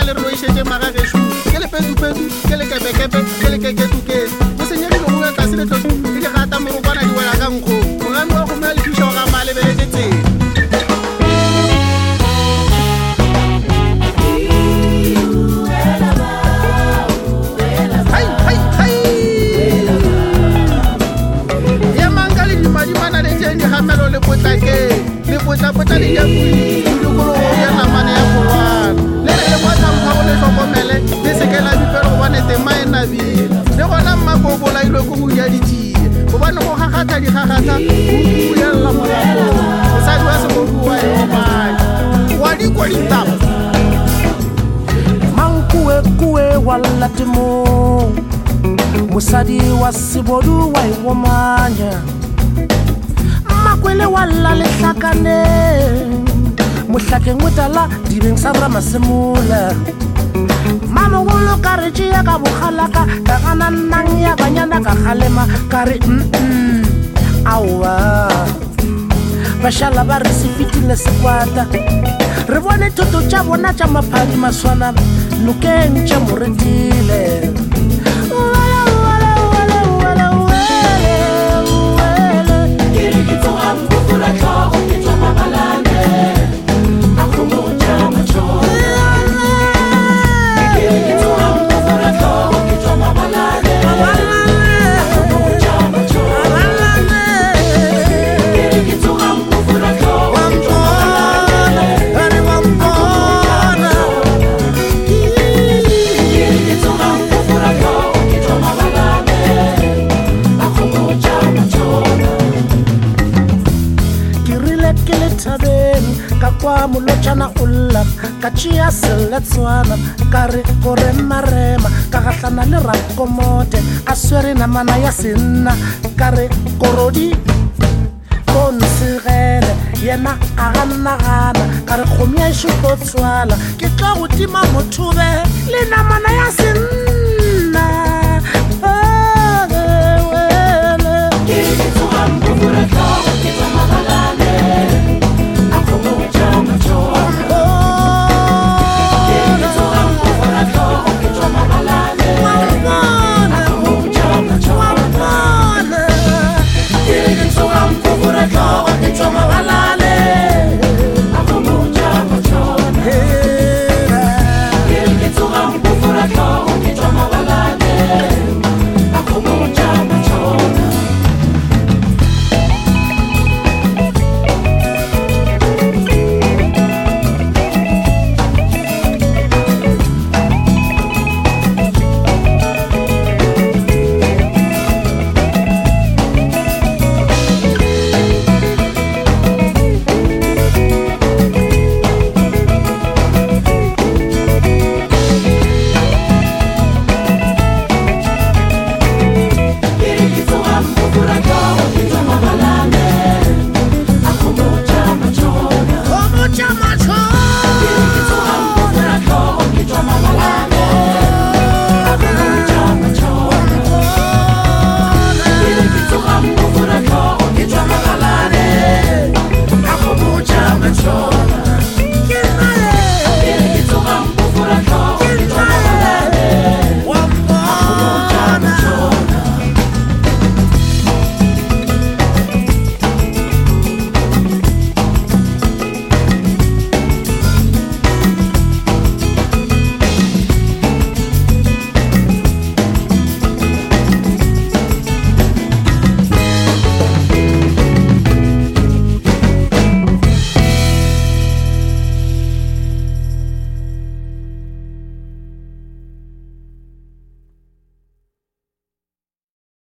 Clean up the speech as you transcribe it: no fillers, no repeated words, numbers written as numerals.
le re lo išetse magageshu ke le pedu-pedu ke le kepe-kepe ke le keketu-ketu mo senyegile go ya tlase le tlotu e di gata morokwana di wela ka nkgo mogami wa gomea le thuša go ga mma lebeletse tsela Melo le potlake le potla le ya bui dikolo ya namane ya Qur'an le le botsa mphabo le hlokomele le sekela dipelo bone tema e nabile le gona mmakobola ile go ya ditsie go bana go gagata di gagata go ya la molao o sa dwa se go bua e mai wa di kwa ditaba kuwe wala temo musadi wa sibodu wa iwomanya makwele wala le hlakane mohlake ngotala dibeng sa ramasemula mama wolo kareji ya ka bokhalaka ka kana nang ya banyana ka khalema kare awa bashala ba re sefitile sekwata re bone toto tša bona tša maphadi maswana nokeng tša moretile kwa molotšana ulla ka tšea seletswana ka re gore marema ka gahlana le rakomote a swere namana ya senna ka re korodi konsegele yena a gannagana ka re kgomi ya šupo tswala ke tla go tima mothobe le namana ya senna